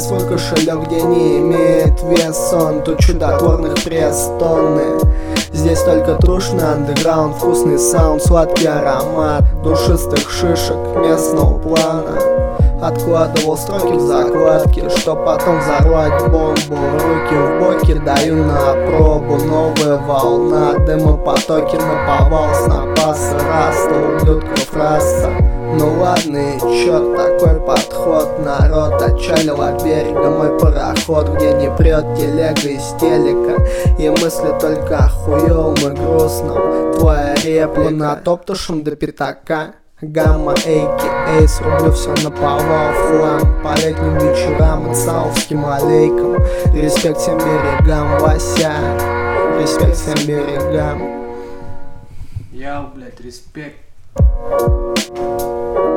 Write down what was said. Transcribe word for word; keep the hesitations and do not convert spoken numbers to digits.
свой кошелек, где не имеет вес он. Тут чудотворных пресс тонны. Здесь только трушный андеграунд, вкусный саунд, сладкий аромат душистых шишек местного плана. Откладывал строки в закладке, чтоб потом взорвать бомбу. Руки в боки даю на пробу. Новая волна, дымопотоки наповал с напаса. Раста, ублюдков раса. Ну ладно и чё, такой подход. Народ отчалил от берега мой пароход, где не прет телега из телека. И мысли только о хуёвом и грустном. Твоя реплика натоптушем до пятака. Гамма, эйки, эйс, рублю все наповал в хлам. По летним вечерам и цаувским аллейкам. Респект всем берегам, Вася. Респект всем берегам. Я, блядь, респект.